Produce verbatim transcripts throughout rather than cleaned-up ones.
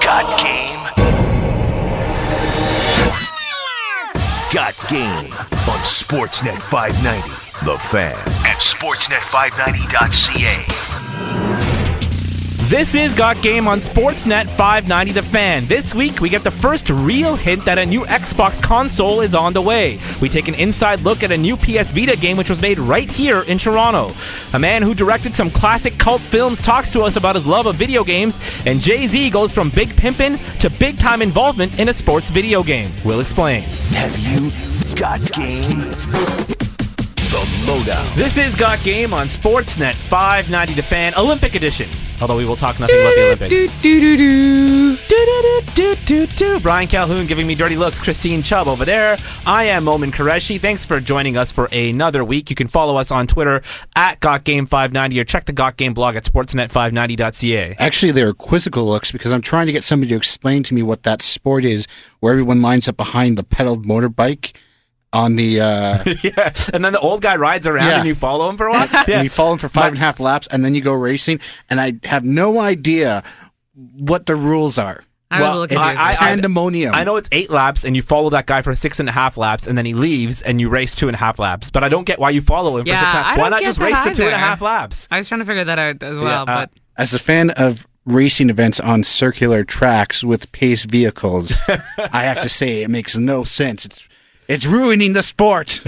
Got game? Got game on Sportsnet five ninety, The Fan, and sportsnet five ninety dot c a. This is Got Game on Sportsnet five ninety The Fan. This week, we get the first real hint that a new Xbox console is on the way. We take an inside look at a new P S Vita game which was made right here in Toronto. A man who directed some classic cult films talks to us about his love of video games, and Jay-Z goes from big pimpin' to big-time involvement in a sports video game. We'll explain. Have you got game? The Lowdown. This is Got Game on Sportsnet five ninety The Fan, Olympic Edition. Although we will talk nothing about the Olympics. Do, do, do, do, do, do, do. Brian Calhoun giving me dirty looks. Christine Chubb over there. I am Momin Qureshi. Thanks for joining us for another week. You can follow us on Twitter at Got Game five ninety or check the Got Game blog at sportsnet five ninety dot c a. Actually, they're quizzical looks because I'm trying to get somebody to explain to me what that sport is where everyone lines up behind the pedaled motorbike on the uh yeah, and then the old guy rides around yeah. and you follow him for a while. Yeah. And you follow him for five but, and a half laps, and then you go racing. And I have no idea what the rules are. I well, was it's I, I, pandemonium. I know it's eight laps, and you follow that guy for six and a half laps, and then he leaves, and you race two and a half laps. But I don't get why you follow him yeah, for six and a half. I Why don't not get just that race either. the two and a half laps? I was trying to figure that out as well. Yeah, uh, but As a fan of racing events on circular tracks with pace vehicles, I have to say it makes no sense. It's It's ruining the sport.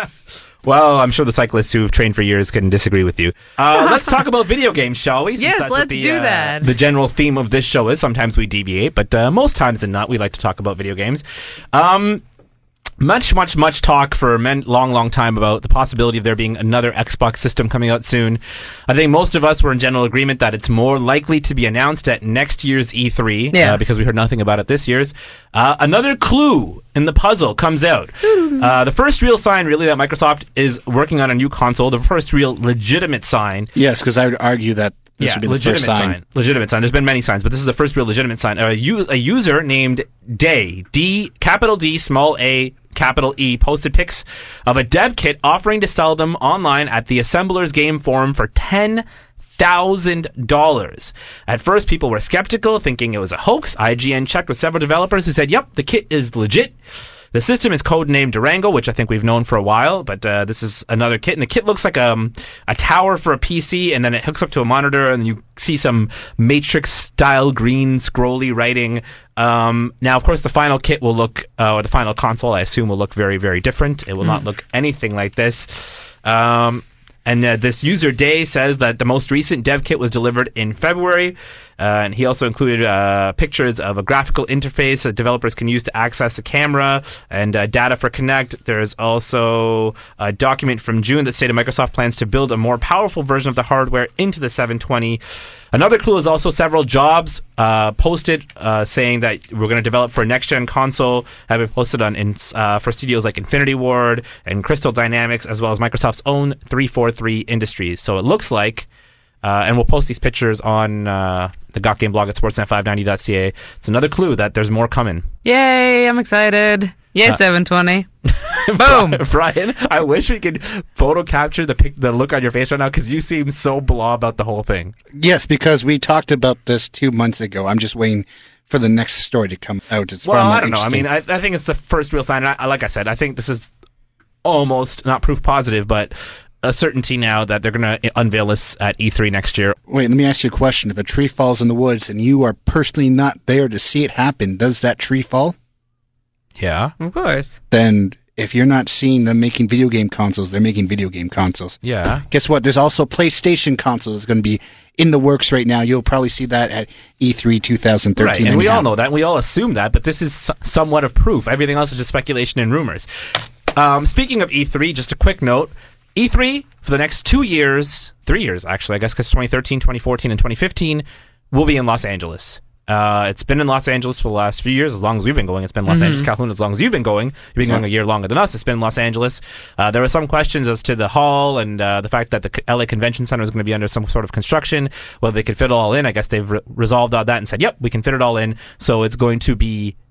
Well, I'm sure the cyclists who've trained for years can disagree with you. Uh, let's talk about video games, shall we? Since Yes, that's what let's the, do uh, that. The general theme of this show is sometimes we deviate, but uh, most times than not, we like to talk about video games. Um... Much, much, much talk for a men- long, long time about the possibility of there being another Xbox system coming out soon. I think most of us were in general agreement that it's more likely to be announced at next year's E three, yeah. uh, because we heard nothing about it this year's. Uh, another clue in the puzzle comes out. uh, the first real sign, really, that Microsoft is working on a new console, the first real legitimate sign. Yes, because I would argue that this yeah, would be the legitimate first sign. sign. Legitimate sign. There's been many signs, but this is the first real legitimate sign. A, u- a user named Day, D, capital D, small a, capital E, posted pics of a dev kit offering to sell them online at the Assemblers Game Forum for ten thousand dollars. At first, people were skeptical, thinking it was a hoax. I G N checked with several developers who said, yep, the kit is legit. The system is codenamed Durango, which I think we've known for a while, but uh, this is another kit. And the kit looks like um, a tower for a P C, and then it hooks up to a monitor, and you see some Matrix-style green scrolly writing. Um, now, of course, the final kit will look, uh, or the final console, I assume, will look very, very different. It will mm. not look anything like this. Um, and uh, this user Day says that the most recent dev kit was delivered in February. Uh, and he also included uh, pictures of a graphical interface that developers can use to access the camera and uh, data for Kinect. There's also a document from June that stated Microsoft plans to build a more powerful version of the hardware into the seven twenty. Another clue is also several jobs uh, posted uh, saying that we're going to develop for a next-gen console have been posted on in, uh, for studios like Infinity Ward and Crystal Dynamics, as well as Microsoft's own three forty-three Industries. So it looks like Uh, and we'll post these pictures on uh, the Got Game blog at sportsnet five ninety dot c a. It's another clue that there's more coming. Yay, I'm excited. Yay, Uh, seven twenty. Boom. Brian, I wish we could photo capture the pic- the look on your face right now because you seem so blah about the whole thing. Yes, because we talked about this two months ago. I'm just waiting for the next story to come out. It's Well, far more I don't know. I mean, I, I think it's the first real sign. I, like I said, I think this is almost, not proof positive, but a certainty now that they're going to unveil this at E three next year. Wait, let me ask you a question. If a tree falls in the woods and you are personally not there to see it happen, does that tree fall? Yeah. Of course. Then if you're not seeing them making video game consoles, they're making video game consoles. Yeah. Guess what? There's also PlayStation console that's going to be in the works right now. You'll probably see that at E three twenty thirteen. Right, and we anyhow. all know that. And we all assume that, but this is so- somewhat of proof. Everything else is just speculation and rumors. Um, speaking of E three, just a quick note. E three, for the next two years, three years actually, I guess, because twenty thirteen, twenty fourteen, and twenty fifteen will be in Los Angeles. Uh, it's been in Los Angeles for the last few years, as long as we've been going. It's been Los Mm-hmm. Angeles, Calhoun, as long as you've been going. You've been going a year longer than us. It's been Los Angeles. Uh, there were some questions as to the hall and uh, the fact that the L A Convention Center is going to be under some sort of construction, whether they could fit it all in. I guess they've re- resolved all that and said, yep, we can fit it all in. So it's going to be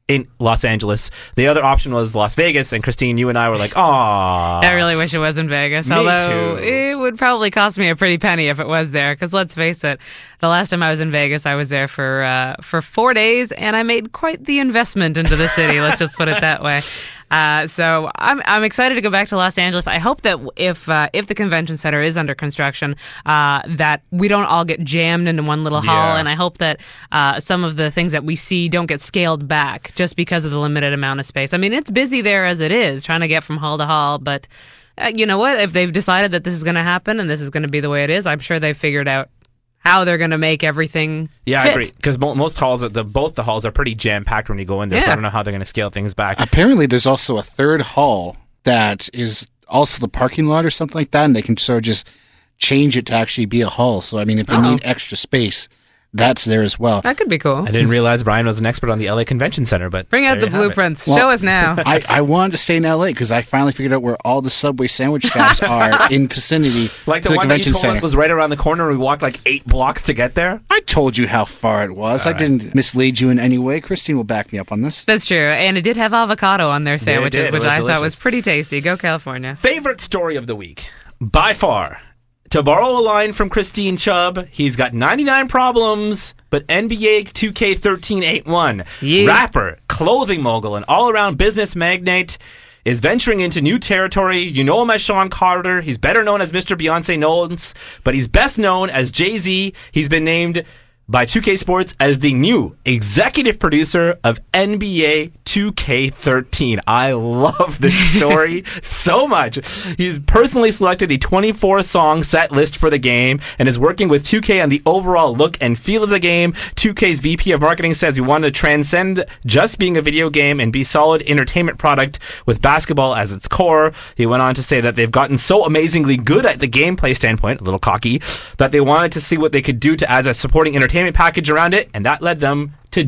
in Los Angeles. The other option was Las Vegas, and Christine, you and I were like, "Aw." I really wish it was in Vegas, Me although too. it would probably cost me a pretty penny if it was there. Because let's face it, the last time I was in Vegas, I was there for uh, for four days, and I made quite the investment into the city. Let's just put it that way. Uh, so I'm I'm excited to go back to Los Angeles. I hope that if uh, if the convention center is under construction, uh, that we don't all get jammed into one little hall, Yeah. and I hope that uh, some of the things that we see don't get scaled back just because of the limited amount of space. I mean, it's busy there as it is, trying to get from hall to hall, but uh, you know what? If they've decided that this is going to happen and this is going to be the way it is, I'm sure they've figured out how they're going to make everything Yeah, fit. I agree. Because mo- most halls, are, the both the halls are pretty jam packed when you go in there. So Yeah. I don't know how they're going to scale things back. Apparently, there's also a third hall that is also the parking lot or something like that, and they can sort of just change it to actually be a hall. So, I mean, if they Oh. need extra space, that's there as well. That could be cool. I didn't realize Brian was an expert on the L A Convention Center, but Bring out there the you have it. blueprints. Well- Show us now. I, I wanted to stay in L A because I finally figured out where all the Subway sandwich shops are in vicinity Like to the the one that you convention told center. us was right around the corner. We walked like eight blocks to get there. I told you how far it was. I didn't mislead you in any way. Christine will back me up on this. That's true. And it did have avocado on their sandwiches, did. It which was I thought was delicious. pretty tasty. Go California. Favorite story of the week, by far. To borrow a line from Christine Chubb, he's got ninety-nine problems, but N B A two K thirteen ain't one. Yeah. Rapper, clothing mogul, and all-around business magnate is venturing into new territory. You know him as Sean Carter. He's better known as Mister Beyonce Knowles, but he's best known as Jay-Z. He's been named by two K Sports as the new executive producer of N B A two K thirteen. I love this story so much. He's personally selected a twenty-four song set list for the game and is working with two K on the overall look and feel of the game. two K's V P of marketing says we want to transcend just being a video game and be solid entertainment product with basketball as its core. He went on to say that they've gotten so amazingly good at the gameplay standpoint, a little cocky, that they wanted to see what they could do to add a supporting entertainment package around it, and that led them to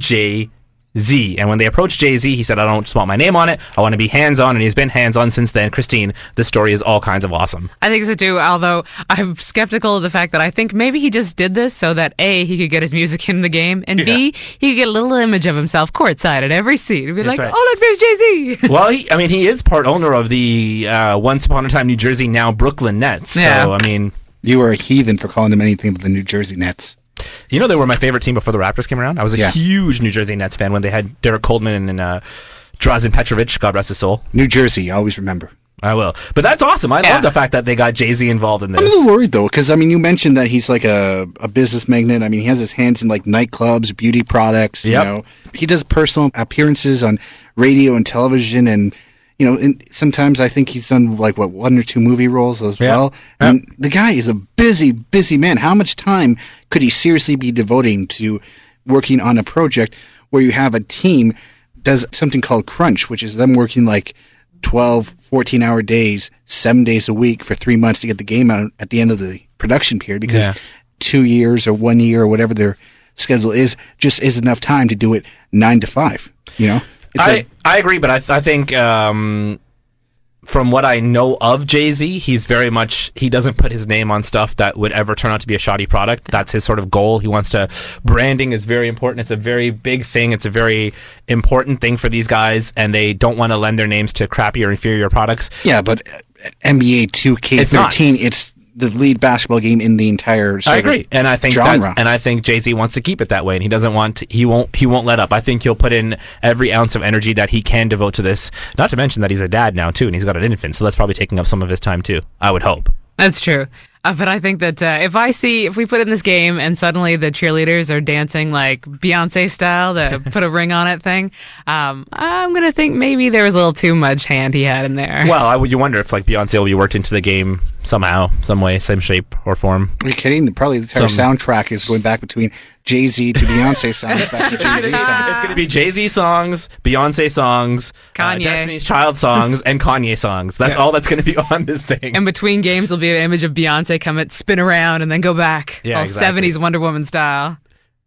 Jay-Z. And when they approached Jay-Z, he said, I don't just want my name on it, I want to be hands-on, and he's been hands-on since then. Christine, the story is all kinds of awesome. I think so too, although I'm skeptical of the fact that I think maybe he just did this so that A, he could get his music in the game, and B, he could get a little image of himself courtside at every seat. He'd be That's like, right. oh, look, there's Jay-Z. Well, he, I mean, he is part owner of the uh, once upon a time New Jersey, now Brooklyn Nets. Yeah. So, I mean, You were a heathen for calling them anything but the New Jersey Nets. you know, they were my favorite team before the Raptors came around. I was a Yeah. huge New Jersey Nets fan when they had Derek Coleman and uh, Drazen Petrovic, God rest his soul. New Jersey, always remember. I will. But that's awesome. I Yeah. love the fact that they got Jay-Z involved in I'm a this. little worried though, because I mean, you mentioned that he's like a, a business magnate. I mean, he has his hands in like nightclubs, beauty products. Yep. You know, he does personal appearances on radio and television, and you know, and sometimes I think he's done like what one or two movie roles as Yeah. well. I Yeah. mean, the guy is a busy, busy man. How much time could he seriously be devoting to working on a project where you have a team does something called crunch, which is them working like twelve, fourteen hour days, seven days a week for three months to get the game out at the end of the production period, because Yeah. two years or one year or whatever their schedule is just is enough time to do it nine to five, you know? It's I, like, I agree, but I, th- I think um, from what I know of Jay-Z, he's very much, he doesn't put his name on stuff that would ever turn out to be a shoddy product. That's his sort of goal. He wants to, branding is very important. It's a very big thing. It's a very important thing for these guys, and they don't want to lend their names to crappy or inferior products. yeah, but uh, N B A two K thirteen, it's, the lead basketball game in the entire sort I agree, of and I think genre. that, and I think Jay-Z wants to keep it that way, and he doesn't want to, he won't he won't let up. I think he'll put in every ounce of energy that he can devote to this. Not to mention that he's a dad now too, and he's got an infant, so that's probably taking up some of his time too. I would hope. That's true. Uh, but I think that uh, if I see, if we put in this game and suddenly the cheerleaders are dancing like Beyonce style, the put a ring on it thing, um, I'm going to think maybe there was a little too much hand he had in there. Well, I would. You wonder if like Beyonce will be worked into the game somehow, some way, some shape or form. Are you kidding? Probably the entire Some- soundtrack is going back between Jay-Z to Beyonce songs, back to Jay-Z songs. It's going to be Jay-Z songs, Beyonce songs, uh, Kanye. Destiny's Child songs, and Kanye songs. That's Yeah. all that's going to be on this thing. And between games will be an image of Beyonce come at spin around and then go back. Yeah, all exactly. seventies Wonder Woman style.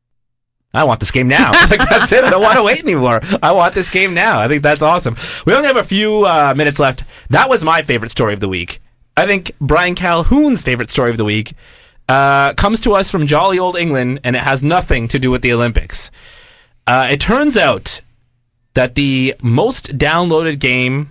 I want this game now. Like, that's it. I don't want to wait anymore. I want this game now. I think that's awesome. We only have a few uh, minutes left. That was my favorite story of the week. I think Brian Calhoun's favorite story of the week uh, comes to us from jolly old England, and it has nothing to do with the Olympics. Uh, it turns out that the most downloaded game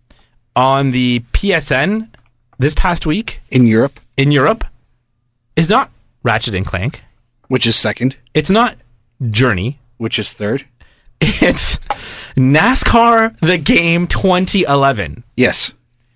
on the P S N this past week In Europe, in Europe is not Ratchet and Clank. which is second, It's not Journey. which is third. It's NASCAR The Game twenty eleven, Yes.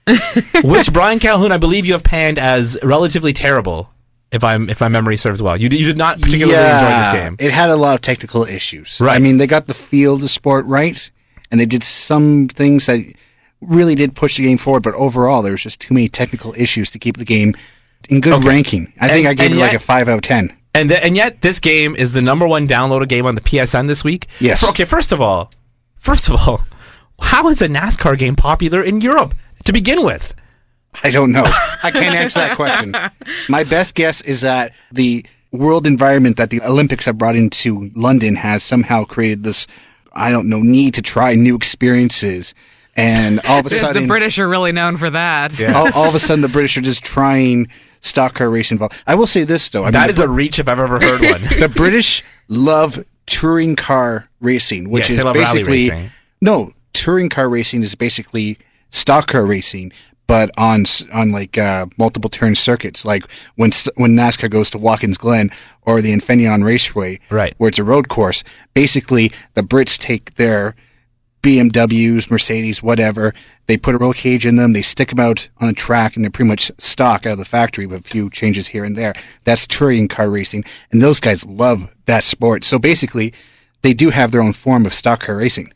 which Brian Calhoun, I believe you have panned as relatively terrible, if I'm if my memory serves well. You, d- you did not particularly enjoy this game. It had a lot of technical issues. Right. I mean, they got the feel of the sport right, and they did some things that really did push the game forward, but overall, there was just too many technical issues to keep the game in good Okay. ranking. I think And- I gave and it like yet- a five out of ten. And th- and yet, this game is the number one downloaded game on the P S N this week. Yes. Okay, first of all, first of all, how is a NASCAR game popular in Europe to begin with? I don't know. I can't answer that question. My best guess is that the world environment that the Olympics have brought into London has somehow created this, I don't know, need to try new experiences. And all of a The, sudden, the British are really known for that. all, all of a sudden, the British are just trying stock car racing. involved. I will say this, though. I That mean, is a reach if I've ever heard one. the British love touring car racing, which Yes, they is love rally basically racing. no touring car racing is basically stock car racing, but on s- on like uh, multiple turn circuits, like when st- when NASCAR goes to Watkins Glen or the Infineon Raceway, Right. where it's a road course. Basically, the Brits take their B M Ws, Mercedes, whatever. They put a roll cage in them. They stick them out on the track, and they're pretty much stock out of the factory with a few changes here and there. That's touring car racing, and those guys love that sport. So basically, they do have their own form of stock car racing.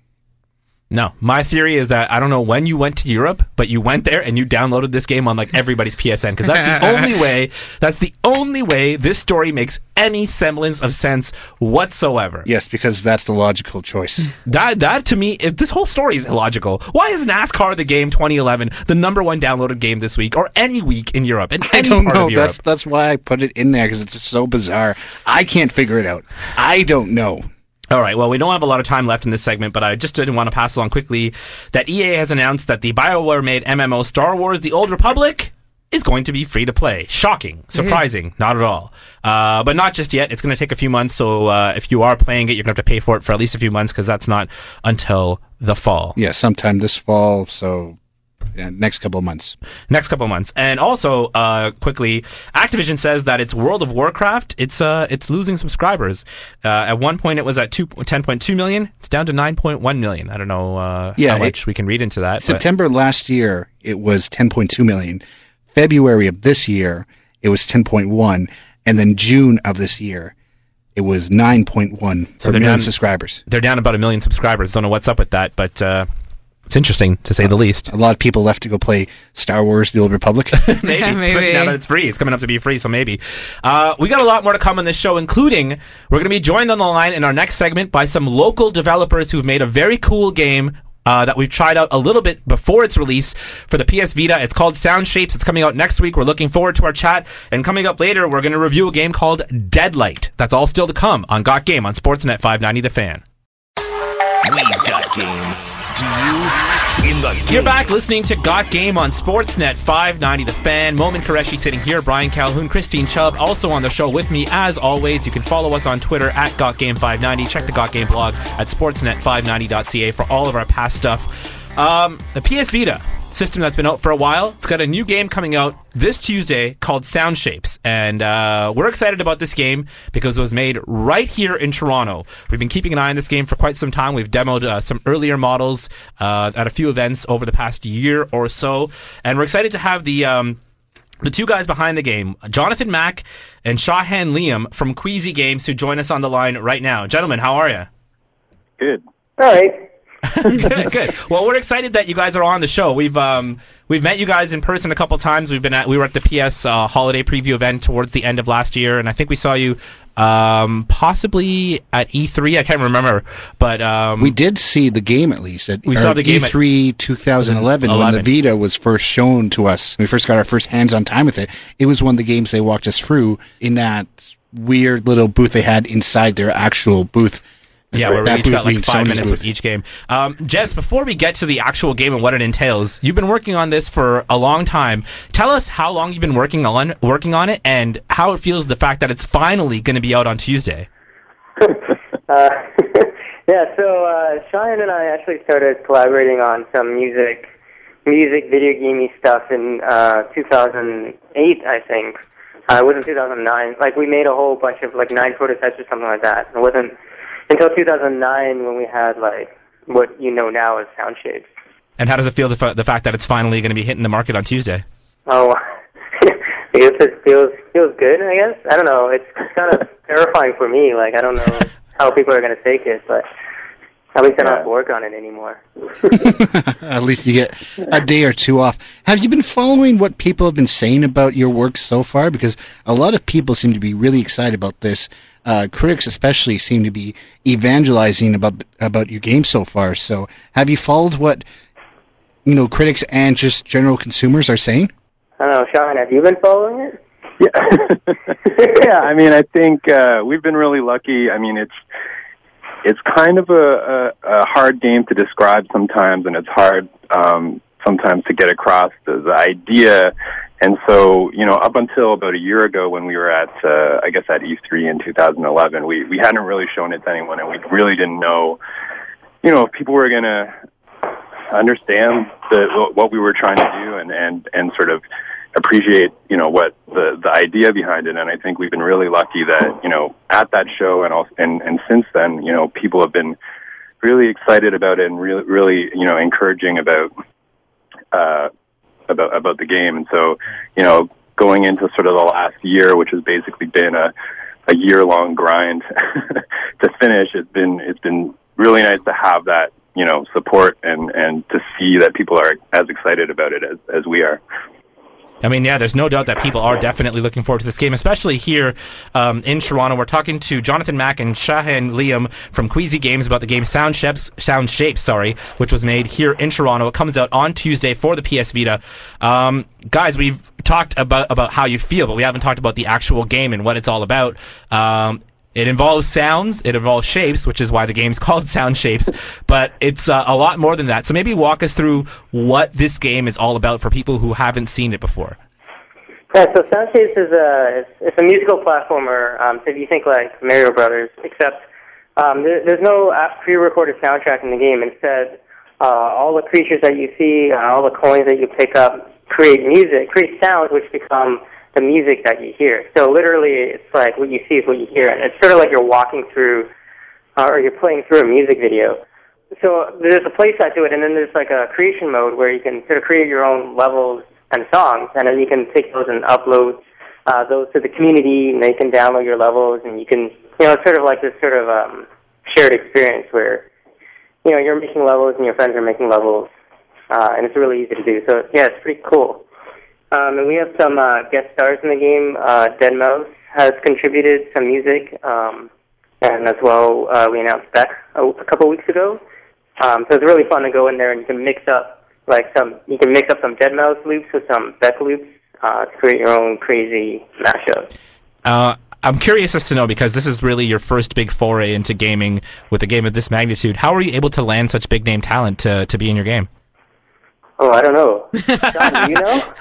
No, my theory is that I don't know when you went to Europe, but you went there and you downloaded this game on like everybody's P S N because that's the only way. That's the only way this story makes any semblance of sense whatsoever. Yes, because that's the logical choice. That that to me, it, this whole story is illogical. Why is NASCAR The Game twenty eleven the number one downloaded game this week or any week in Europe? In I any don't part know. of Europe? That's that's why I put it in there because it's just so bizarre. I can't figure it out. I don't know. All right, well, we don't have a lot of time left in this segment, but I just didn't want to pass along quickly that E A has announced that the BioWare-made M M O Star Wars The Old Republic is going to be free to play. Shocking. Surprising. Not at all. Uh, but not just yet. It's going to take a few months, so uh, if you are playing it, you're going to have to pay for it for at least a few months because that's not until the fall. Yeah, sometime this fall. So yeah, next couple of months. Next couple of months. And also, uh, quickly, Activision says that it's World of Warcraft. It's uh, it's losing subscribers. Uh, at one point, it was at two, ten point two million. It's down to nine point one million. I don't know uh, Yeah, how it- much we can read into that. but- September last year, it was ten point two million. February of this year, it was ten point one. And then June of this year, it was nine point one So for they're million down- subscribers. They're down about a million subscribers. Don't know what's up with that, but uh, it's interesting to say the least. A lot of people left to go play Star Wars: The Old Republic. maybe, Yeah, maybe. especially now that it's free. It's coming up to be free, so maybe. Uh, we got a lot more to come on this show, including we're going to be joined on the line in our next segment by some local developers who've made a very cool game uh, that we've tried out a little bit before its release for the P S Vita. It's called Sound Shapes. It's coming out next week. We're looking forward to our chat. And coming up later, we're going to review a game called Deadlight. That's all still to come on Got Game on Sportsnet five ninety The Fan. We've got game. Do you? In the game. You're back listening to Got Game on Sportsnet five ninety The Fan. Momin Qureshi sitting here, Brian Calhoun, Christine Chubb also on the show with me as always. You can follow us on Twitter at Got Game five ninety. Check the Got Game blog at sportsnet five ninety dot c a for all of our past stuff. Um, the P S Vita system that's been out for a while. It's got a new game coming out this Tuesday called Sound Shapes, and uh, we're excited about this game because it was made right here in Toronto. We've been keeping an eye on this game for quite some time. We've demoed uh, some earlier models uh, at a few events over the past year or so, and we're excited to have the um, the two guys behind the game, Jonathan Mack and Shahan Liam from Queasy Games, who join us on the line right now. Gentlemen, how are you? Good. All right. good, good. Well, we're excited that you guys are on the show. We've um we've met you guys in person a couple times. We've been at we were at the P S uh, holiday preview event towards the end of last year, and I think we saw you um possibly at E three. I can't remember, but um We did see the game at least at We saw the game E at- three twenty eleven when the eleven. Vita was first shown to us. We first got our first hands-on time with it. It was one of the games they walked us through in that weird little booth they had inside their actual booth. yeah, where we That each booth got like being five Sony's minutes booth. with each game. Um, gents, before we get to the actual game and what it entails, you've been working on this for a long time. Tell us how long you've been working on working on it and how it feels the fact that it's finally going to be out on Tuesday. uh, Yeah, so uh, Cheyenne and I actually started collaborating on some music, music video gamey stuff in uh, two thousand eight, I think. Uh, it wasn't two thousand nine. Like, we made a whole bunch of, like, nine prototypes or something like that. It wasn't until two thousand nine when we had, like, what you know now as Soundshapes. And how does it feel, the, f- the fact that it's finally going to be hitting the market on Tuesday? Oh, I guess it feels, feels good, I guess. I don't know. It's kind of terrifying for me. Like, I don't know how people are going to take it, but at least I don't have to work on it anymore. At least you get a day or two off. Have you been following what people have been saying about your work so far? Because a lot of people seem to be really excited about this. Uh, critics especially seem to be evangelizing about about your game so far. So have you followed what, you know, critics and just general consumers are saying? I don't know, Sean, have you been following it? Yeah, yeah. I mean, I think uh, we've been really lucky. I mean, it's it's kind of a, a, a hard game to describe sometimes, and it's hard um, sometimes to get across the, the idea. And so, you know, up until about a year ago when we were at, uh, I guess, at E three in two thousand eleven, we, we hadn't really shown it to anyone, and we really didn't know, you know, if people were going to understand the, what we were trying to do and, and, and sort of appreciate, you know, what the, the idea behind it. And I think we've been really lucky that, you know, at that show and also, and, and since then, you know, people have been really excited about it and really, really, you know, encouraging about, uh, about, about the game. And so, you know, going into sort of the last year, which has basically been a, a year long grind to finish, it's been, it's been really nice to have that, you know, support and, and to see that people are as excited about it as, as we are. I mean, yeah, there's no doubt that people are definitely looking forward to this game, especially here um, in Toronto. We're talking to Jonathan Mack and Shahan Liam from Queasy Games about the game Sound Shapes, Sound Shapes, sorry, which was made here in Toronto. It comes out on Tuesday for the P S Vita. Um, guys, we've talked about, about how you feel, but we haven't talked about the actual game and what it's all about. Um, It involves sounds, it involves shapes, which is why the game's called Sound Shapes, but it's uh, a lot more than that. So maybe walk us through what this game is all about for people who haven't seen it before. Yeah, so Sound Shapes is a, it's, it's a musical platformer, um, so if you think like Mario Brothers, except um, there, there's no pre-recorded soundtrack in the game. Instead, uh, all the creatures that you see, uh, all the coins that you pick up create music, create sounds which become the music that you hear. So literally, it's like what you see is what you hear, and it's sort of like you're walking through, uh, or you're playing through a music video. So there's a play side to it, and then there's like a creation mode where you can sort of create your own levels and songs, and then you can take those and upload uh, those to the community, and they can download your levels, and you can, you know, it's sort of like this sort of um, shared experience where, you know, you're making levels and your friends are making levels, uh, and it's really easy to do. So yeah, it's pretty cool. Um, and we have some uh, guest stars in the game. Uh, deadmau five has contributed some music, um, and as well, uh, we announced Beck a, a couple weeks ago. Um, so it's really fun to go in there and you can mix up like some. You can mix up some deadmau five loops with some Beck loops uh, to create your own crazy mashup. Uh, I'm curious as to know, because this is really your first big foray into gaming with a game of this magnitude. How are you able to land such big name talent to to be in your game? Oh, I don't know. John, do you know?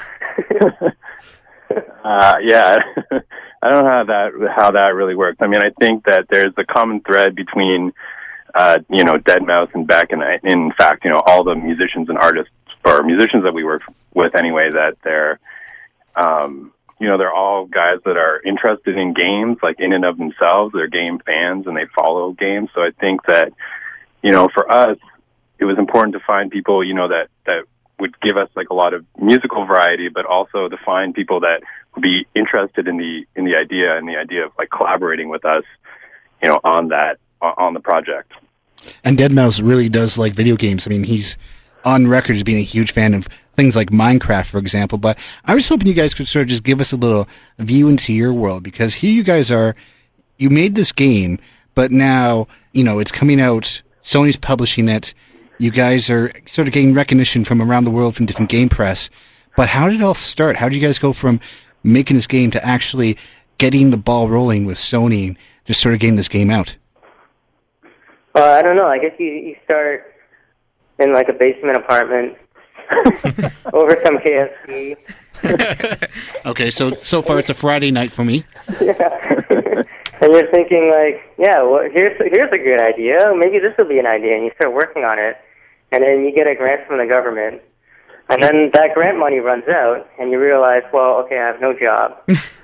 uh, yeah, I don't know how that how that really works. I mean, I think that there's a common thread between, uh, you know, deadmau five and Beck, and I, in fact, you know, all the musicians and artists, or musicians that we work with anyway, that they're, um, you know, they're all guys that are interested in games, like in and of themselves. They're game fans and they follow games. So I think that, you know, for us, it was important to find people, you know, that that. would give us like a lot of musical variety, but also to find people that would be interested in the in the idea and the idea of like collaborating with us, you know, on that on the project. And deadmau five really does like video games. I mean, he's on record as being a huge fan of things like Minecraft, for example. But I was hoping you guys could sort of just give us a little view into your world, because here you guys are. You made this game, but now you know it's coming out. Sony's publishing it. You guys are sort of getting recognition from around the world from different game press. But how did it all start? How did you guys go from making this game to actually getting the ball rolling with Sony and just sort of getting this game out? Well, I don't know. I guess you, you start in like a basement apartment over some K F C. Okay, so so far it's a Friday night for me. Yeah. And you're thinking like, yeah, well, here's here's a good idea. Maybe this will be an idea, and you start working on it, and then you get a grant from the government, and then that grant money runs out, and you realize, well, okay, I have no job.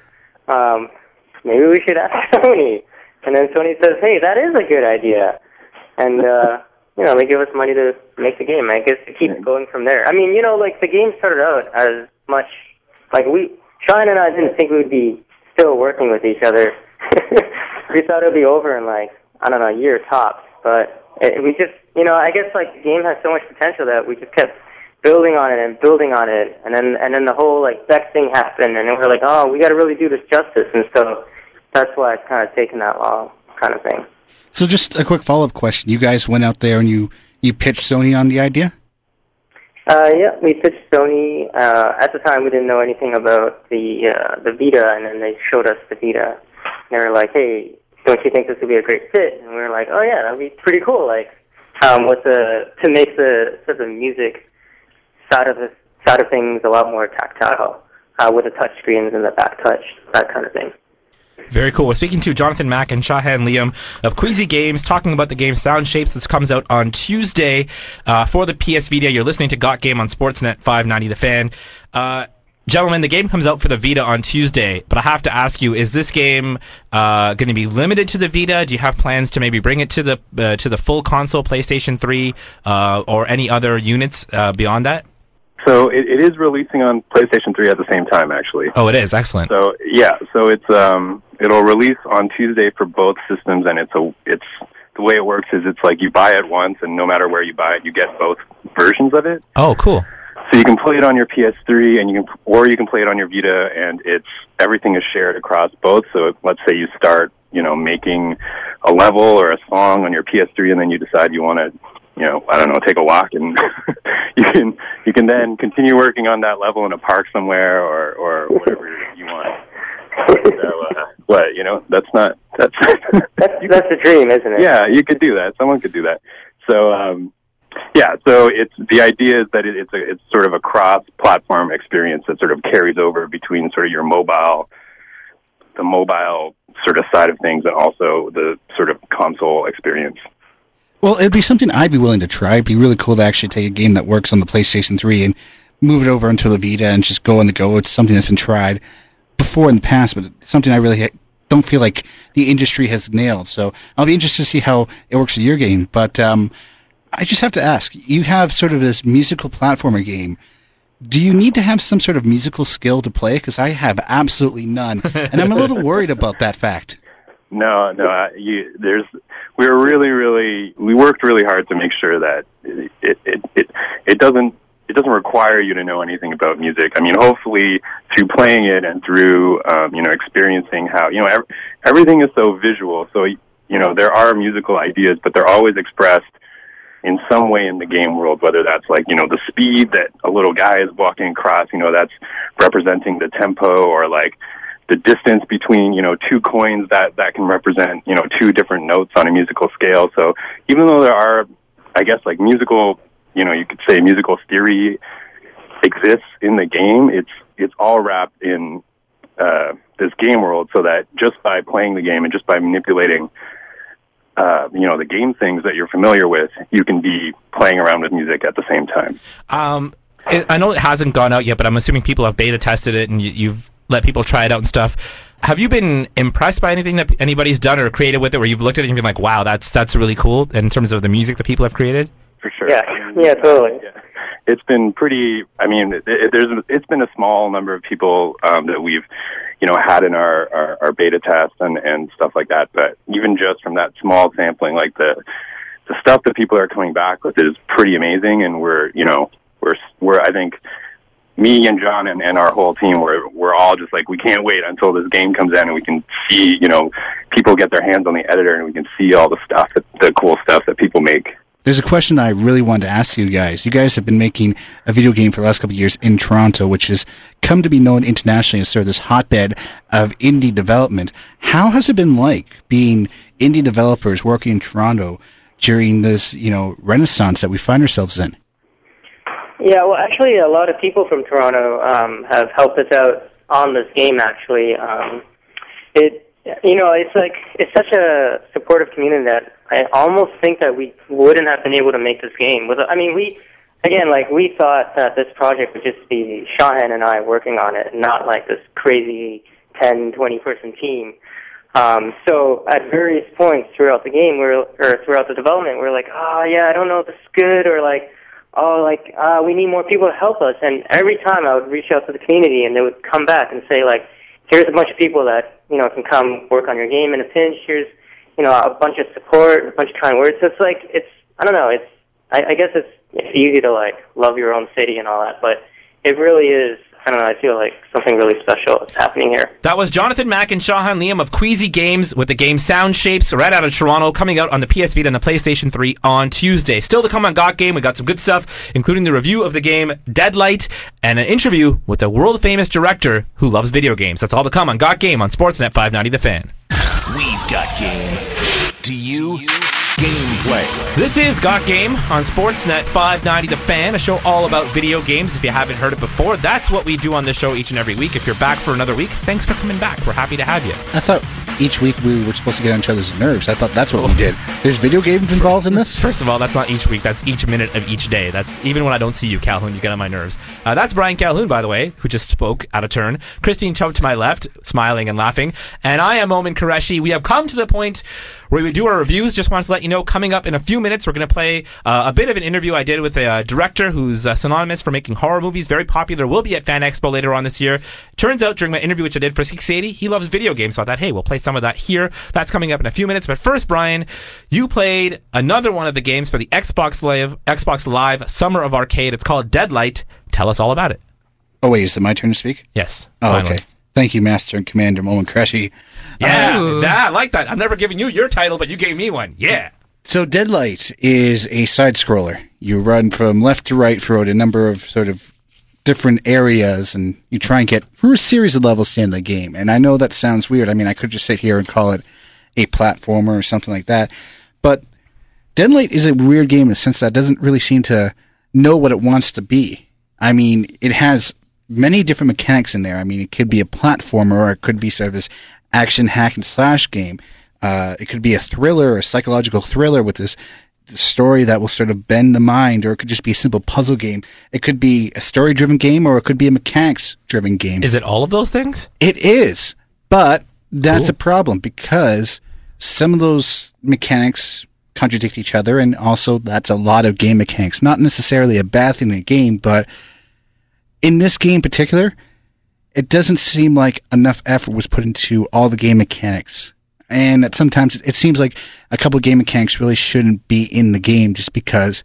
um, maybe we should ask Sony. And then Sony says, hey, that is a good idea, and uh, you know, they give us money to make the game. I guess it keeps going from there. I mean, you know, like the game started out as much like we, Sean and I didn't think we would be still working with each other. We thought it would be over in like, I don't know, a year tops. But it, we just, you know, I guess like the game has so much potential that we just kept building on it and building on it. And then and then the whole like Beck thing happened, and then we're like, oh, we got to really do this justice. And so that's why it's kind of taken that long, kind of thing. So just a quick follow-up question. You guys went out there and you, you pitched Sony on the idea? Uh, yeah, we pitched Sony. Uh, at the time, we didn't know anything about the uh, the Vita, and then they showed us the Vita. They were like, hey, don't you think this would be a great fit? And we were like, oh, yeah, that would be pretty cool. Like, um, with the, to make the sort of music side of the, side of things a lot more tactile, uh, with the touch screens and the back touch, that kind of thing. Very cool. We're speaking to Jonathan Mack and Shahan Liam of Queasy Games, talking about the game Sound Shapes. This comes out on Tuesday uh, for the P S Vita. You're listening to Got Game on Sportsnet five ninety The Fan. Uh, gentlemen, the game comes out for the Vita on Tuesday, but I have to ask you, is this game uh, going to be limited to the Vita? Do you have plans to maybe bring it to the uh, to the full console, PlayStation three, uh, or any other units uh, beyond that? So it, it is releasing on PlayStation three at the same time, actually. Oh, it is. Excellent. So yeah, so it's um, it'll release on Tuesday for both systems, and it's a it's the way it works is it's like you buy it once, and no matter where you buy it, you get both versions of it. Oh, cool. So you can play it on your P S three, and you can, or you can play it on your Vita, and it's everything is shared across both. So if, let's say you start, you know, making a level or a song on your P S three, and then you decide you want to, you know, I don't know, take a walk, and you can you can then continue working on that level in a park somewhere, or or whatever you want. So, uh, what you know, that's not that's that's that's the dream, isn't it? Yeah, you could do that. Someone could do that. So. um Yeah, so it's the idea is that it, it's a it's sort of a cross-platform experience that sort of carries over between sort of your mobile, the mobile sort of side of things, and also the sort of console experience. Well, it'd be something I'd be willing to try. It'd be really cool to actually take a game that works on the PlayStation three and move it over into the Vita and just go on the go. It's something that's been tried before in the past, but it's something I really don't feel like the industry has nailed. So I'll be interested to see how it works with your game, but. Um, I just have to ask, you have sort of this musical platformer game. Do you need to have some sort of musical skill to play? Because I have absolutely none, and I'm a little worried about that fact. No, no, uh, you, there's, we were really, really, we worked really hard to make sure that it, it, it, it, it doesn't, it doesn't require you to know anything about music. I mean, hopefully through playing it and through, um, you know, experiencing how, you know, ev- everything is so visual. So, you know, there are musical ideas, but they're always expressed in some way in the game world, whether that's like, you know, the speed that a little guy is walking across, you know, that's representing the tempo, or like the distance between, you know, two coins that, that can represent, you know, two different notes on a musical scale. So even though there are, I guess, like musical, you know, you could say musical theory exists in the game, it's, it's all wrapped in, uh, this game world, so that just by playing the game and just by manipulating Uh, you know, the game things that you're familiar with, you can be playing around with music at the same time. Um, it, I know it hasn't gone out yet, but I'm assuming people have beta tested it and you, you've let people try it out and stuff. Have you been impressed by anything that anybody's done or created with it, where you've looked at it and been like, wow, that's that's really cool in terms of the music that people have created? For sure. Yeah, yeah, totally. Yeah. It's been pretty, I mean, it, it, there's it's been a small number of people um, that we've, you know, had in our, our, our beta test and, and stuff like that. But even just from that small sampling, like the the stuff that people are coming back with is pretty amazing. And we're, you know, we're, we're I think, me and John and, and our whole team, we're, we're all just like, we can't wait until this game comes in and we can see, you know, people get their hands on the editor and we can see all the stuff, that, the cool stuff that people make. There's a question that I really wanted to ask you guys. You guys have been making a video game for the last couple of years in Toronto, which has come to be known internationally as sort of this hotbed of indie development. How has it been like being indie developers working in Toronto during this, you know, renaissance that we find ourselves in? Yeah, well, actually, a lot of people from Toronto um, have helped us out on this game, actually. Um, it You know, it's like, it's such a supportive community that I almost think that we wouldn't have been able to make this game. With, I mean, we, again, like, we thought that this project would just be Shahan and I working on it, not like this crazy ten, twenty person team. Um, so at various points throughout the game, we're, or throughout the development, we're like, oh, yeah, I don't know if this is good, or like, oh, like, uh, we need more people to help us. And every time I would reach out to the community, and they would come back and say, like, here's a bunch of people that, you know, can come work on your game in a pinch. Here's, you know, a bunch of support, a bunch of kind words. So it's like, it's, I don't know, it's, I, I guess it's, it's easy to, like, love your own city and all that, but it really is, I don't know, I feel like something really special is happening here. That was Jonathan Mack and Shahan Liam of Queasy Games with the game Sound Shapes, right out of Toronto, coming out on the P S Vita and the PlayStation three on Tuesday. Still to come on Got Game, we got some good stuff, including the review of the game Deadlight and an interview with a world-famous director who loves video games. That's all to come on Got Game on Sportsnet five ninety The Fan. We've got game. Do you? Gameplay. This is Got Game on Sportsnet five ninety The Fan, a show all about video games. If you haven't heard it before, that's what we do on this show each and every week. If you're back for another week, thanks for coming back. We're happy to have you. I thought each week we were supposed to get on each other's nerves. I thought that's what we did. There's video games involved in this? First of all, that's not each week. That's each minute of each day. That's even when I don't see you, Calhoun, you get on my nerves. Uh, that's Brian Calhoun, by the way, who just spoke out of turn. Christine Chubb to my left, smiling and laughing. And I am Momin Qureshi. We have come to the point where we do our reviews. Just wanted to let you know, coming up in a few minutes, we're going to play uh, a bit of an interview I did with a uh, director who's uh, synonymous for making horror movies, very popular, will be at Fan Expo later on this year. Turns out, during my interview, which I did for six eighty, he loves video games, so I thought, hey, we'll play some of that here. That's coming up in a few minutes. But first, Brian, you played another one of the games for the Xbox Live, Xbox Live Summer of Arcade. It's called Deadlight. Tell us all about it. Oh, wait, is it my turn to speak? Yes. Oh, finally. okay. Thank you, Master and Commander Momin Qureshi. Yeah, Ooh. yeah, I like that. I'm never giving you your title, but you gave me one. Yeah. So Deadlight is a side-scroller. You run from left to right throughout a number of sort of different areas, and you try and get through a series of levels to the end of the game. And I know that sounds weird. I mean, I could just sit here and call it a platformer or something like that. But Deadlight is a weird game in the sense that it doesn't really seem to know what it wants to be. I mean, it has many different mechanics in there. I mean, it could be a platformer, or it could be sort of this action hack and slash game. Uh, it could be a thriller, or a psychological thriller with this story that will sort of bend the mind, or it could just be a simple puzzle game. It could be a story-driven game, or it could be a mechanics-driven game. Is it all of those things? It is, but that's Cool. a problem because some of those mechanics contradict each other, and also that's a lot of game mechanics. Not necessarily a bad thing in a game, but in this game in particular, it doesn't seem like enough effort was put into all the game mechanics. And that sometimes it seems like a couple of game mechanics really shouldn't be in the game just because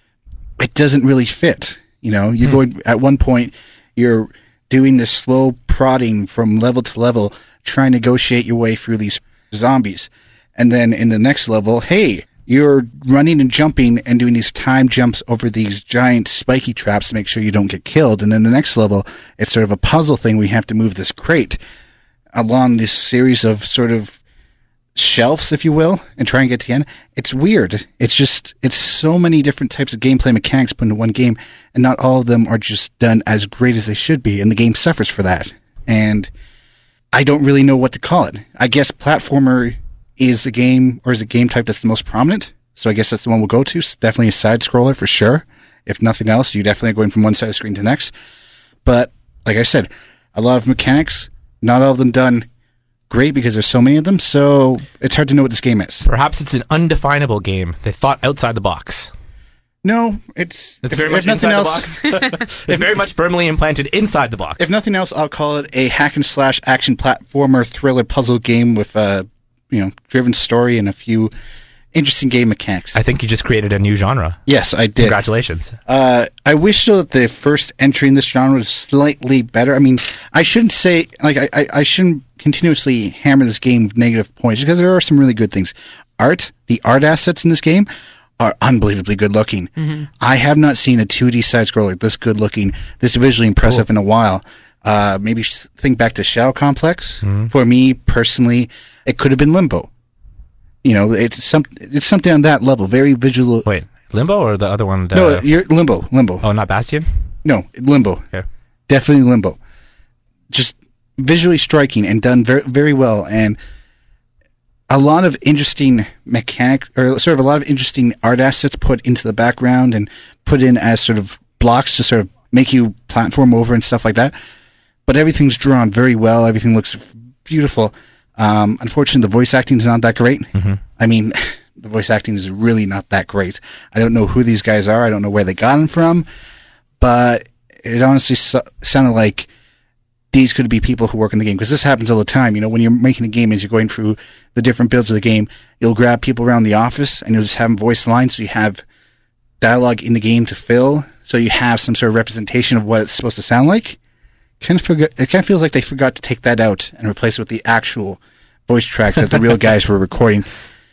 it doesn't really fit. You know, you're going, at one point, you're doing this slow prodding from level to level, trying to negotiate your way through these zombies. And then in the next level, hey, you're running and jumping and doing these time jumps over these giant spiky traps to make sure you don't get killed. And then the next level, it's sort of a puzzle thing where you have to move this crate along this series of sort of shelves, if you will, and try and get to the end. It's weird. It's just, it's so many different types of gameplay mechanics put into one game, and not all of them are just done as great as they should be, and the game suffers for that. And I don't really know what to call it. I guess platformer is the game, or is the game type that's the most prominent, so I guess that's the one we'll go to. It's definitely a side scroller for sure. If nothing else, you definitely are going from one side of the screen to the next. But, like I said, a lot of mechanics, not all of them done great because there's so many of them, so it's hard to know what this game is. Perhaps it's an undefinable game. They thought outside the box. No, it's... It's if, very if much nothing inside else, the box. It's very much firmly implanted inside the box. If nothing else, I'll call it a hack and slash action platformer thriller puzzle game with a, you know, driven story and a few interesting game mechanics. I think you just created a new genre. Yes, I did. Congratulations. Uh, I wish though that the first entry in this genre was slightly better. I mean, I shouldn't say, like, I, I, I shouldn't continuously hammer this game with negative points because there are some really good things. Art, the art assets in this game are unbelievably good looking. Mm-hmm. I have not seen a two D side scroller this good looking, this visually impressive cool. in a while. Uh, maybe think back to Shadow Complex. Mm-hmm. For me personally, it could have been Limbo. You know, it's some it's something on that level, very visual. Wait, Limbo or the other one? Uh, no, you're Limbo, Limbo. Oh, not Bastion? No, Limbo. Okay. Definitely Limbo. Just visually striking and done very very well. And a lot of interesting mechanic, or sort of a lot of interesting art assets put into the background and put in as sort of blocks to sort of make you platform over and stuff like that. But everything's drawn very well. Everything looks beautiful. Um, unfortunately, the voice acting is not that great. Mm-hmm. I mean, the voice acting is really not that great. I don't know who these guys are. I don't know where they got them from. But it honestly so- sounded like these could be people who work in the game, because this happens all the time. You know, when you're making a game, as you're going through the different builds of the game, you'll grab people around the office and you'll just have them voice lines, so you have dialogue in the game to fill, so you have some sort of representation of what it's supposed to sound like. Kind of forget, it kind of feels like they forgot to take that out and replace it with the actual voice tracks that the real guys were recording.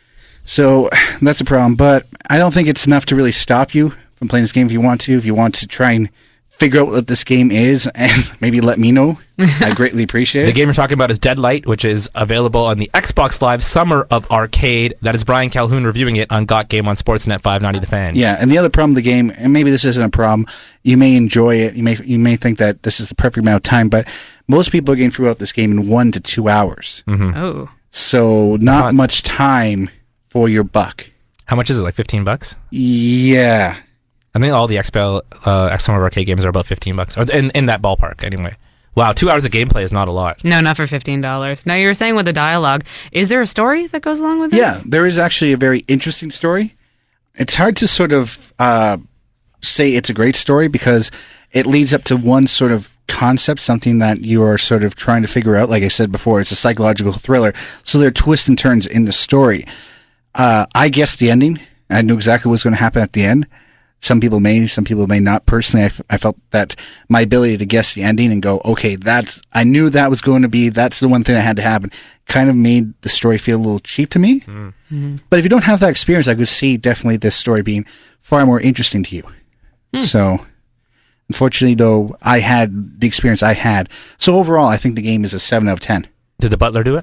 So that's a problem, but I don't think it's enough to really stop you from playing this game. If you want to, if you want to try and figure out what this game is and maybe let me know, I greatly appreciate it. The game we're talking about is Deadlight, which is available on the Xbox Live Summer of Arcade. That is Brian Calhoun reviewing it on Got Game on Sportsnet five ninety The Fan. Yeah, and the other problem with the game, and maybe this isn't a problem, you may enjoy it, you may you may think that this is the perfect amount of time, but most people are getting throughout this game in one to two hours. Mm-hmm. Oh. So not Fun. much time for your buck. How much is it, like fifteen bucks? Yeah. I think all the X P L, uh, X Summer of Arcade games are about fifteen bucks, or in, in that ballpark anyway. Wow, two hours of gameplay is not a lot. No, not for fifteen dollars. Now, you were saying with the dialogue, is there a story that goes along with this? Yeah, there is actually a very interesting story. It's hard to sort of uh, say it's a great story because it leads up to one sort of concept, something that you are sort of trying to figure out. Like I said before, it's a psychological thriller. So there are twists and turns in the story. Uh, I guessed the ending. I knew exactly what was going to happen at the end. Some people may, some people may not. Personally, I, f- I felt that my ability to guess the ending and go, okay, that's, I knew that was going to be, that's the one thing that had to happen, kind of made the story feel a little cheap to me. Mm. Mm-hmm. But if you don't have that experience, I could see definitely this story being far more interesting to you. Mm. So, unfortunately, though, I had the experience I had. So overall, I think the game is a seven out of ten. Did the butler do it?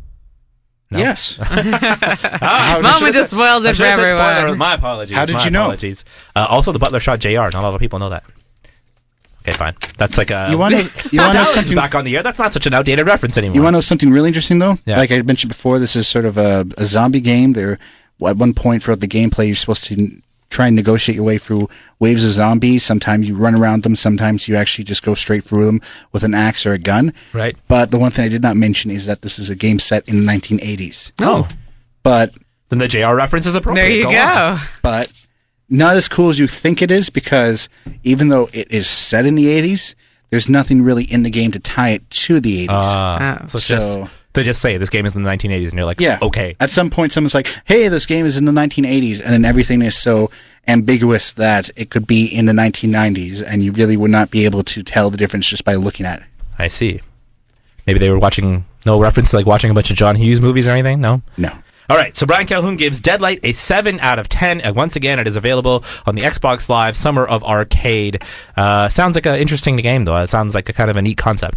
No. Yes. ah, Mama just spoiled it for everyone. Spoiler. My apologies. How did My you know? Apologies. Uh, also, the butler shot J R. Not a lot of people know that. Okay, fine. That's like a... You want to you want to know something back on the air? That's not such an outdated reference anymore. You want to know something really interesting, though? Yeah. Like I mentioned before, this is sort of a, a zombie game. There, at one point throughout the gameplay, you're supposed to try and negotiate your way through waves of zombies. Sometimes you run around them. Sometimes you actually just go straight through them with an axe or a gun. Right. But the one thing I did not mention is that this is a game set in the nineteen eighties. Oh. But... Then the J R reference is appropriate. There you go. go. On. But not as cool as you think it is, because even though it is set in the eighties, there's nothing really in the game to tie it to the eighties. Uh, Oh. so it's So- just... They just say this game is in the nineteen eighties, and you're like, Yeah. okay. At some point, someone's like, hey, this game is in the nineteen eighties, and then everything is so ambiguous that it could be in the nineteen nineties, and you really would not be able to tell the difference just by looking at it. I see. Maybe they were watching... No reference to like watching a bunch of John Hughes movies or anything? No? No. All right, so Brian Calhoun gives Deadlight a seven out of ten. And once again, it is available on the Xbox Live Summer of Arcade. Uh, sounds like an interesting game, though. It sounds like a kind of a neat concept.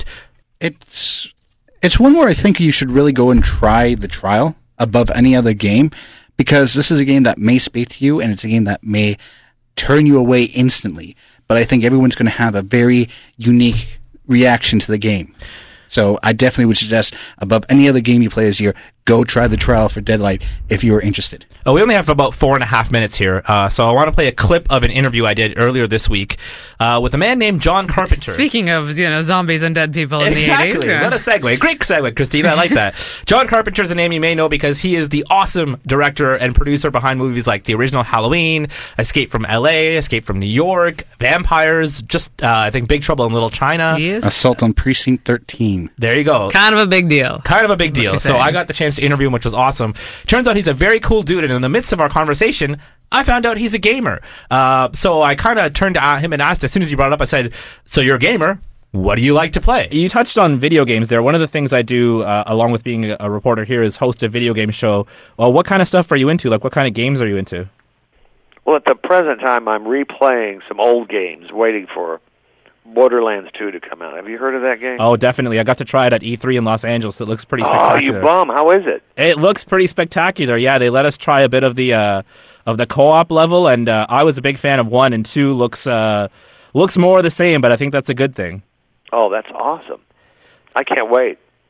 It's it's one where I think you should really go and try the trial above any other game, because this is a game that may speak to you, and it's a game that may turn you away instantly. But I think everyone's going to have a very unique reaction to the game. So I definitely would suggest, above any other game you play this year, go try the trial for Deadlight if you are interested. Oh, we only have about four and a half minutes here, uh, so I want to play a clip of an interview I did earlier this week uh, with a man named John Carpenter. Speaking of, you know, zombies and dead people in Exactly. the eighties. Yeah. What a segue. Great segue, Christina. I like that. John Carpenter is a name you may know because he is the awesome director and producer behind movies like the original Halloween, Escape from L A, Escape from New York, Vampires, just, uh, I think, Big Trouble in Little China. He is Assault on Precinct thirteen. There you go. kind of a big deal. Kind of a big deal. Like So saying. I got the chance to interview him, which was awesome. Turns out he's a very cool dude, and in the midst of our conversation, I found out he's a gamer. Uh, so I kind of turned to him and asked, as soon as he brought it up, I said, so you're a gamer. What do you like to play? You touched on video games there. One of the things I do, uh, along with being a reporter here, is host a video game show. Well, what kind of stuff are you into? Like, what kind of games are you into? Well, at the present time, I'm replaying some old games, waiting for Borderlands two to come out. Have you heard of that game? Oh, definitely. I got to try it at E three in Los Angeles. It looks pretty Oh, spectacular. you bum! How is it? It looks pretty spectacular. Yeah, they let us try a bit of the uh, of the co-op level, and uh, I was a big fan of one, and two looks uh, looks more the same, but I think that's a good thing. Oh, that's awesome! I can't wait.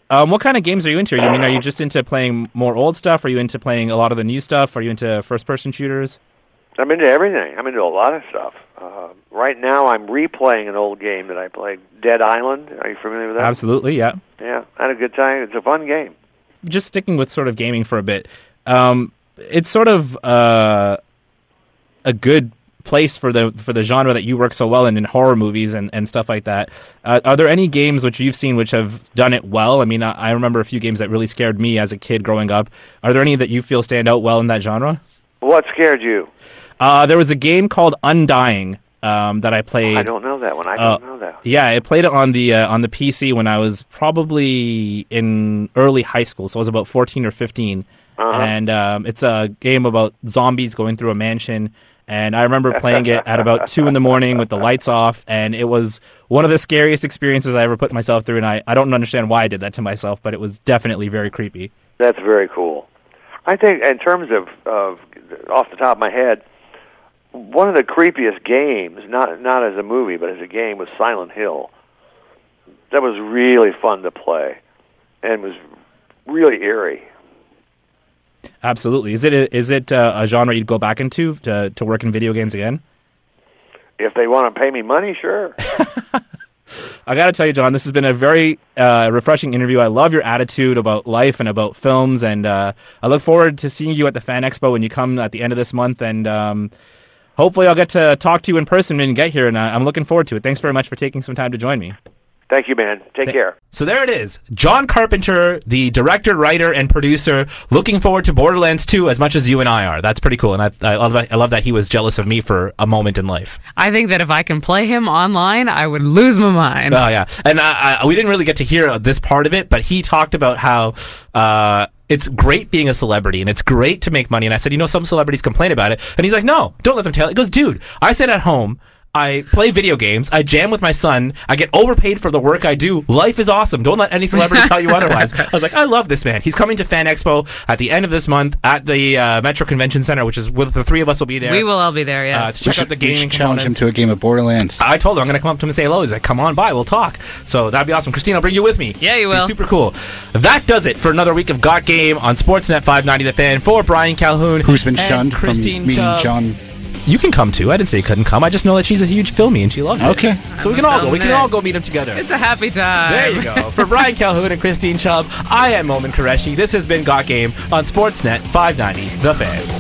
Um, what kind of games are you into? You mean, are you just into playing more old stuff? Are you into playing a lot of the new stuff? Are you into first-person shooters? I'm into everything. I'm into a lot of stuff. Uh, right now, I'm replaying an old game that I played, Dead Island. Are you familiar with that? Absolutely, yeah. Yeah, I had a good time. It's a fun game. Just sticking with sort of gaming for a bit, um, it's sort of uh, a good place for the for the genre that you work so well in, in horror movies and, and stuff like that. Uh, are there any games which you've seen which have done it well? I mean, I, I remember a few games that really scared me as a kid growing up. Are there any that you feel stand out well in that genre? What scared you? Uh, there was a game called Undying um, that I played. I don't know that one. I don't uh, know that. Yeah, I played it on the uh, on the P C when I was probably in early high school, so I was about fourteen or fifteen. Uh-huh. And um, it's a game about zombies going through a mansion. And I remember playing it at about two in the morning with the lights off, and it was one of the scariest experiences I ever put myself through, and I, I don't understand why I did that to myself, but it was definitely very creepy. That's very cool. I think in terms of, of off the top of my head, one of the creepiest games, not not as a movie, but as a game, was Silent Hill. That was really fun to play, and was really eerie. Absolutely. Is it is it uh, a genre you'd go back into to to work in video games again? If they want to pay me money, sure. I got to tell you, John, this has been a very uh, refreshing interview. I love your attitude about life and about films, and uh, I look forward to seeing you at the Fan Expo when you come at the end of this month, and um, hopefully I'll get to talk to you in person when you get here, and I'm looking forward to it. Thanks very much for taking some time to join me. Thank you, man. Take Th- care. So there it is. John Carpenter, the director, writer, and producer, looking forward to Borderlands two as much as you and I are. That's pretty cool, and I, I, love, that, I love that he was jealous of me for a moment in life. I think that if I can play him online, I would lose my mind. Oh, yeah. And I, I, we didn't really get to hear this part of it, but he talked about how uh, it's great being a celebrity, and it's great to make money. And I said, you know, some celebrities complain about it. And he's like, no, don't let them tell it. He goes, dude, I sit at home, I play video games, I jam with my son, I get overpaid for the work I do. Life is awesome. Don't let any celebrity tell you otherwise. I was like, I love this man. He's coming to Fan Expo at the end of this month at the uh, Metro Convention Center, which is with the three of us will be there. We will all be there, yes. Uh, to check should, out the gaming challenge him to a game of Borderlands. I told him I'm going to come up to him and say hello. He's like, come on by, we'll talk. So that'd be awesome. Christine, I'll bring you with me. Yeah, you will. Be super cool. That does it for another week of Got Game on Sportsnet five ninety The Fan. For Brian Calhoun, who's been shunned from Christine meeting Chubb. John. You can come too. I didn't say you couldn't come. I just know that she's a huge filmy and she loves it. Okay. So we can all go. We can all go meet him together. It's a happy time. There you go. For Brian Calhoun and Christine Chubb, I am Momin Qureshi. This has been Got Game on Sportsnet five ninety The Fan.